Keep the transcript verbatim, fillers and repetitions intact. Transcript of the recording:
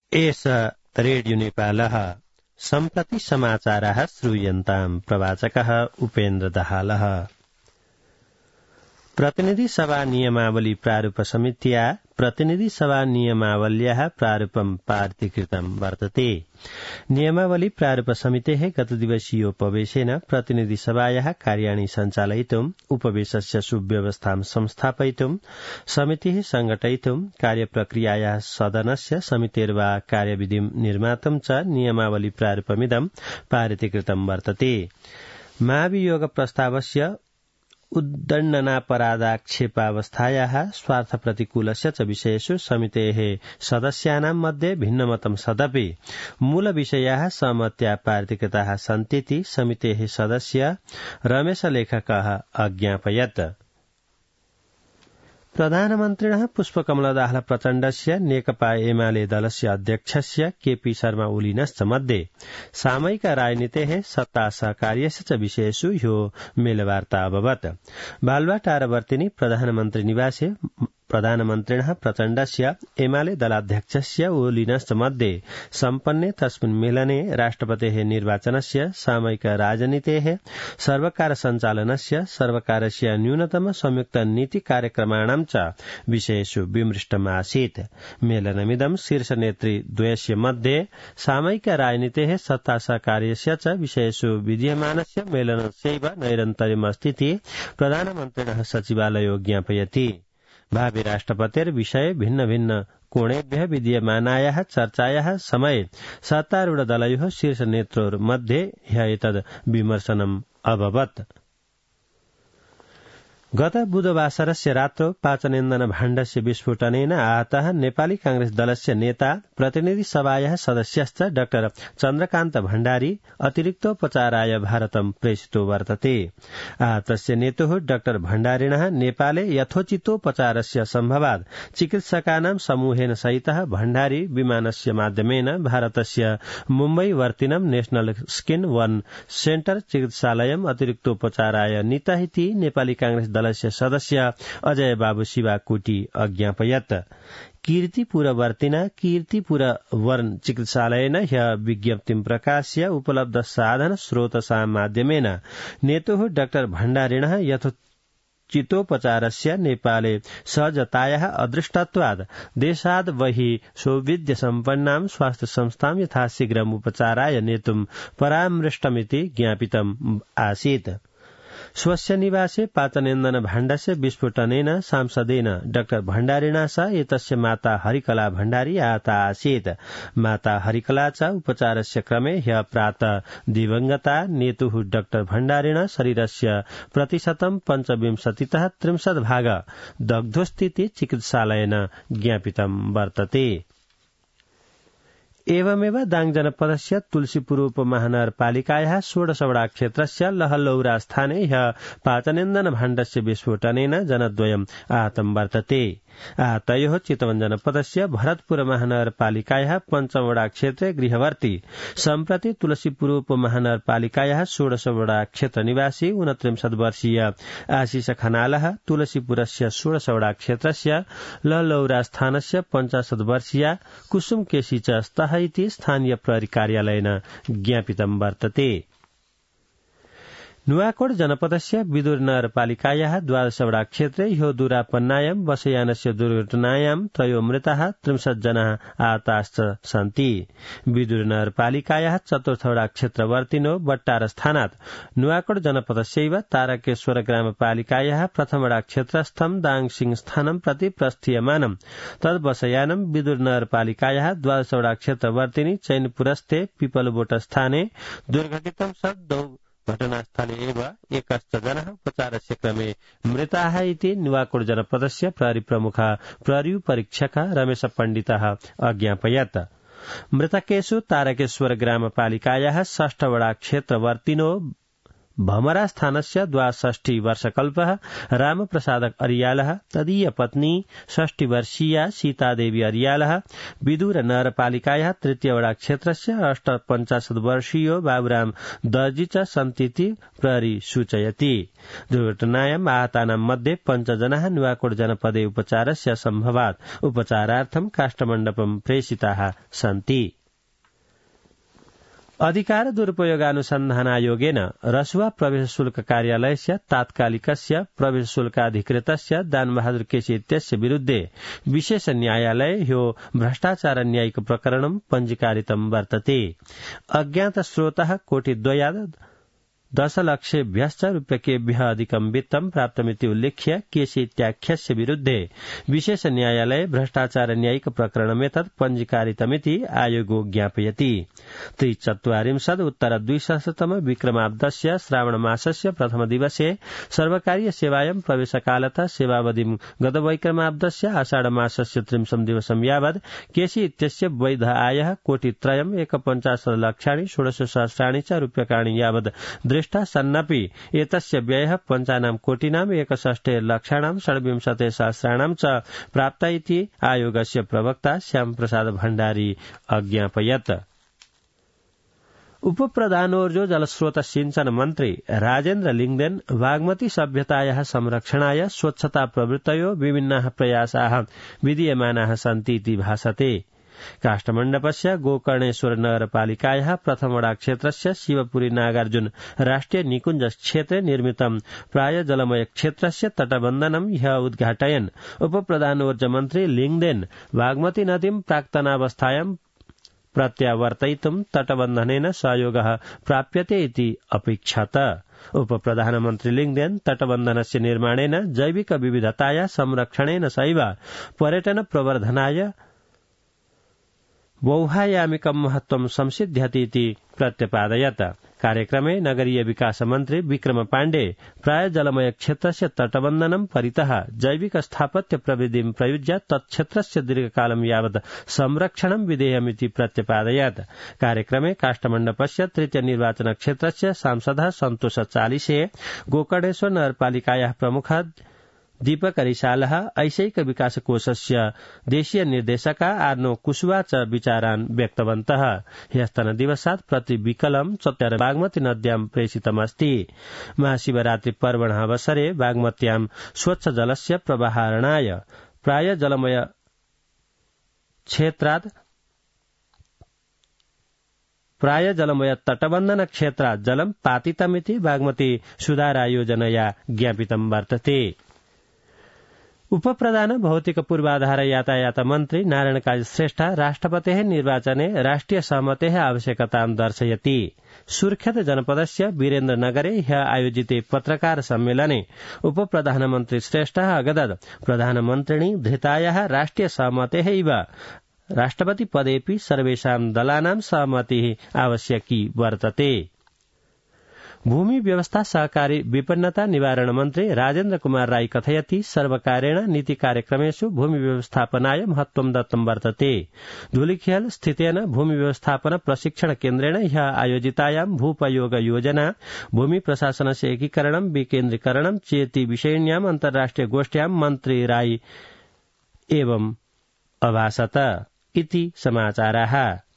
एष रेडियो नेपालः सम्प्रति समाचाराः श्रूयन्ताम् प्रवाचकः उपेन्द्र दाहालः। प्रतिनिधि सभा नियमावली प्रारूप समित्या प्रतिनिधि सभा नियमावल्याः प्रारूपं पारितीकृतं वर्तते। नियमावली प्रारूप समितेः गतदिवसीयोपवेशेन प्रतिनिधि सभायाः कार्याणि सञ्चालयितुम् उपवेशस्य सुव्यवस्थां संस्थापयितुं समितिः संघटयितुं कार्यप्रक्रियायाः सदनस्य समितेर्वा कार्यविधिं निर्मातुं च नियमावली प्रारूपमिदं पारितीकृतं वर्तते। महाभियोग प्रस्तावस्य उद्दण्डनापराधाक्षेपावस्थायाः स्वार्थप्रतिकूलस्य च विषयेषु समितेः सदस्यानां मध्ये भिन्नमतं सदपि मूलविषयाः सहमत्या पारितीकृताः सन्तीति समितेः सदस्य रमेशलेखकः अज्ञापयत्। प्रधानमन्त्रिणः पुष्पकमलदाहाल प्रचण्डस्य नेकपा एमाले दलस्य अध्यक्षस्य केपी शर्मा ओलीनश्च मध्ये सामयिक राजनीतेः सत्ता सहकार्यस्य च विषयेषु ह्यो मेलवार्ता अभवत्। बालुवाटारवर्तिनि प्रधानमन्त्री निवासे प्रधानमन्त्रिणः प्रचण्डस्य एमाले दलाध्यक्षस्य ओलीनश्च मध्ये सम्पन्ने तस्मिन् मेलने राष्ट्रपतेः निर्वाचनस्य सामयिक राजनीतेः सर्वकार सञ्चालनस्य सर्वकारस्य न्यूनतम संयुक्त नीति कार्यक्रमाणां च विषयेषु विमृष्टमासीत्। मेलनमिदं शीर्षनेत्री द्वयस्य मध्ये सामयिक राजनीतेः सत्ता सहकार्यस्य च विषयेषु विद्यमानस्य मेलनस्यैव नैरन्तर्यमस्तीति प्रधानमन्त्रिणः सचिवालयो ज्ञापयति। भावी राष्ट्रपतेर्विषये भिन्न भिन्न कोणेभ्यः विद्यमानायाः चर्चायाः समये सत्तारूढदलयोः शीर्षनेत्रोर्मध्ये ह्य एतद् विमर्शनम् अभवत्। गत बुधवासरस्य रात्रौ पाचनेन्दन भाण्डस्य विस्फोटनेन आहतः नेपाली कांग्रेस दलस्य नेता प्रतिनिधि सभायाः सदस्यश्च डाक्टर चन्द्रकान्त भण्डारी अतिरिक्तोपचाराय भारतं प्रेषितो वर्तते। आहतस्य नेतुः डाक्टर भण्डारिणः नेपाले यथोचितोपचारस्य सम्भवात् चिकित्सकानां समूहेन सहितः भण्डारी विमानस्य माध्यमेन भारतस्य मुम्बईवर्तिनं नेशनल स्किन वन सेन्टर चिकित्सालयम् अतिरिक्तोपचाराय नीतः इति नेपाली कांग्रेस दलस्य सदस्य अजय बाबु शिवा कोटी अज्ञापयत्। कीर्तिपुरवर्तिना कीर्तिपुरवर्न चिकित्सालयेन ह्य विज्ञप्तिं प्रकाश्य उपलब्ध साधन स्रोतसां माध्यमेन नेतुः डाक्टर भण्डारिणः यथोचितोपचारस्य नेपाले सहजतायाः अदृष्टत्वात् देशाद् बहिः सौविध्य सम्पन्नां स्वास्थ्य संस्थां यथाशीघ्रम् उपचाराय नेतुं परामृष्टमिति ज्ञापितम् आसीत्। स्वस्य निवासे पाचनेन्दन भाण्डस्य विस्फोटनेन सांसदेन डाक्टर भण्डारिणा सह एतस्य माता हरिकला भण्डारी आहता आसीत्। माता हरिकला च उपचारस्य क्रमे ह्य प्रातः दिवंगता नेतुः डाक्टर भण्डारिणा शरीरस्य प्रतिशतं पञ्चविंशतितः त्रिंशत् भाग दग्धोस्थिति चिकित्सालयेन ज्ञापितं वर्तते। एवमेव दाङ जनपदस्य तुलसीपुर उपमहानगरपालिकायाः षोडशवडा क्षेत्रस्य लहलौरा स्थाने ह्य पाचनेन्दन भाण्डस्य विस्फोटनेन जनद्वयम् आहतं वर्तते। आहतयोः चितवन जनपदस्य भरतपुर महानगरपालिकायाः पञ्चमवडा क्षेत्रे गृहवर्ती सम्प्रति तुलसीपुर उपमहानगरपालिकायाः षोडशवडा क्षेत्र निवासी ऊनत्रिंशत् वर्षीय आशिष खनालः तुलसीपुरस्य षोडशवडा क्षेत्रस्य लहलौरा स्थानस्य पञ्चाशत् वर्षीया कुसुम केसी च स्तः इति स्थानीय प्रहरी कार्यालयेन ज्ञापितं वर्तते। नुवाकोट जनपदस्य विदुर नगरपालिकायाः द्वादशवडा क्षेत्रे ह्यो दुरापन्नायां बसयानस्य दुर्घटनायां त्रयो मृताः त्रिंशत् जनाः आहताश्च सन्ति। विदुर नगरपालिकायाः चतुर्थवडा क्षेत्रवर्तिनो बट्टार स्थानात् नुवाकोट जनपदस्यैव तारकेश्वर ग्रामपालिकायाः प्रथमवडा क्षेत्रस्थं दाङसिंह स्थानं प्रति प्रस्थीयमानं तद् बसयानं विदुर नगरपालिकायाः द्वादशवडा क्षेत्रवर्तिनि चैनपुरस्थे पिपलबोट स्थाने दुर्घटितं सद् घटनास्थले एव एकश्च जनः उपचारस्य क्रमे मृताः इति नुवाकोट जनपदस्य प्रहरी प्रमुख प्रहरी परीक्षकः रमेश पण्डितः अज्ञापयत्। मृतकेषु तारकेश्वर ग्रामपालिकायाः षष्ठवडा क्षेत्रवर्तिनो भमरा स्थानस्य द्वाषष्टि वर्षकल्पः रामप्रसाद अरियालः तदीय पत्नी षष्टि वर्षीया सीतादेवी अरियालः विदुर नगरपालिकायाः तृतीय वडा क्षेत्रस्य अष्टपञ्चाशत् वर्षीयो बाबुराम दर्जी च सन्तीति प्रहरी सूचयति। दुर्घटनायाम् आहतानां मध्ये पञ्चजनाः नुवाकोट जनपदे उपचारस्य सम्भवात् उपचारार्थं काष्ठमण्डपं प्रेषिताः सन्ति। अधिकार दुरुपयोगानुसन्धानायोगेन रसुवा प्रवेश शुल्क कार्यालयस्य तात्कालिकस्य प्रवेश शुल्काधिकृतस्य दानबहादुर केसी इत्यस्य विरुद्धे विशेष न्यायालये ह्यो भ्रष्टाचार न्यायिक प्रकरणं पञ्जीकारितं वर्तते। अज्ञात स्रोतः कोटिद्वयात् दशलक्षेभ्यश्च रूप्यकेभ्यः अधिकं वित्तं प्राप्तमिति उल्लिख्य केसी इत्याख्यस्य विरुद्धे विशेष न्यायालये भ्रष्टाचार न्यायिक प्रकरणमेतत् पञ्जीकारितमिति आयोगो ज्ञापयति। त्रिचत्वारिंशत् उत्तर द्विसहस्रतम विक्रमाब्दस्य श्रावणमासस्य प्रथम दिवसे सर्वकारीय सेवायां प्रवेशकालतः सेवावधिं गतवैक्रमाब्दस्य आषाढमासस्य त्रिंशं दिवसं यावत् केसी इत्यस्य वैध आयः कोटित्रयम् एकपञ्चाशत् लक्षाणि षोडशसहस्राणि च रूप्यकाणि यावत् दृष्टा सन्नपि एतस्य व्ययः पञ्चानां कोटिनाम् एकषष्टे लक्षाणां षड्विंशते सहस्राणां च प्राप्त इति आयोगस्य प्रवक्ता श्यामप्रसाद भण्डारी अज्ञापयत्। उपप्रधानोर्जो जलस्रोत सिंचन मन्त्री राजेन्द्र लिङ्गदेन बागमती सभ्यतायाः संरक्षणाय स्वच्छता प्रवृत्तयो विभिन्नाः प्रयासाः विधीयमानाः सन्ति इति भासते। काष्ठमण्डपस्य गोकर्णेश्वर नगरपालिकायाः प्रथमवडा क्षेत्रस्य शिवपुरी नागार्जुन राष्ट्रिय निकुञ्ज क्षेत्रे निर्मितं प्राय जलमय क्षेत्रस्य तटबन्धनं ह्यः उद्घाटयन् उपप्रधानोर्जमन्त्री लिङ्गदेन बागमती नदीं प्राक्तनावस्थायां प्रत्यावर्तयितुं तटबन्धनेन सहयोगः प्राप्यते इति अपेक्षत। उपप्रधानमन्त्री लिङ्गदेन तटबन्धनस्य निर्माणेन जैविक विविधताया संरक्षणेन सहैव पर्यटन प्रवर्धनाय वौहायामिकं महत्वं संसिध्यति इति प्रत्यपादयत्। कार्यक्रमे नगरीय विकास मन्त्री विक्रम पाण्डे प्राय जलमय क्षेत्रस्य तटबन्धनं परितः जैविक स्थापत्य प्रविधिं प्रयुज्य तत्क्षेत्रस्य दीर्घकालं यावत् संरक्षणं विधेयमिति प्रत्यपादयत्। कार्यक्रमे काष्ठमण्डपस्य तृतीय निर्वाचन क्षेत्रस्य सांसदः सन्तोष चालिसे गोकर्णेश्वर नगरपालिकायाः प्रमुखः दीपक रिसालः ऐशैक विकास कोषस्य देशीय निर्देशका आर्नो कुशवा च विचारान् व्यक्तवन्तः। ह्यस्तनदिवसात् प्रतिविकलं चत्वार बागमती नद्यां प्रेषितमस्ति। महाशिवरात्रि पर्वणः अवसरे बागमत्यां स्वच्छ जलस्य प्रवाहरणाय प्राय जलमय क्षेत्रात् प्राय जलमय तटबन्धन क्षेत्रात् जलं पातितमिति बागमती सुधारायोजनया ज्ञापितं वर्तते। उपप्रधान भौतिक पूर्वाधार यातायात मन्त्री नारायण काजी श्रेष्ठ राष्ट्रपतेः निर्वाचने राष्ट्रिय सहमतेः आवश्यकतां दर्शयति। सुर्खेत जनपदस्य वीरेन्द्रनगरे ह्यः आयोजिते पत्रकार सम्मेलने उपप्रधानमन्त्री श्रेष्ठः अगदत् प्रधानमन्त्रिणी धृतायाः राष्ट्रिय सहमतेः इव राष्ट्रपति पदेपि सर्वेषां दलानां सहमतिः आवश्यकी वर्तते। भूमि व्यवस्था सहकारी विपन्नता निवारण मन्त्री राजेन्द्र कुमार राई कथयति सर्वकारेण नीति कार्यक्रमेषु भूमि व्यवस्थापनाय महत्वं दत्तं वर्तते। धूलिखेल स्थितेन भूमि व्यवस्थापन प्रशिक्षण केन्द्रेण ह्यः आयोजितायां भूपयोग योजना भूमि प्रशासनस्य एकीकरणं विकेन्द्रीकरणं चेति विषयिण्याम् अन्ताराष्ट्रिय गोष्ठ्यां मन्त्री राई एवं अभाषत इति समाचाराः।